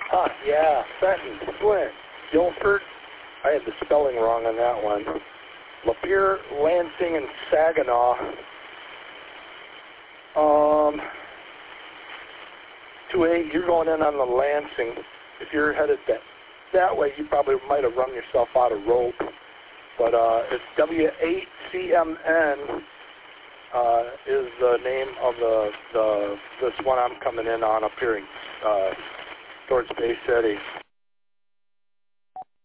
Yeah, Fenton, Flint, Guilford. I had the spelling wrong on that one. Lapeer, Lansing, and Saginaw. 2-8, you're going in on the Lansing. If you're headed that way, you probably might have run yourself out of rope. But it's W8CMN is the name of this one I'm coming in on up here towards Bay City.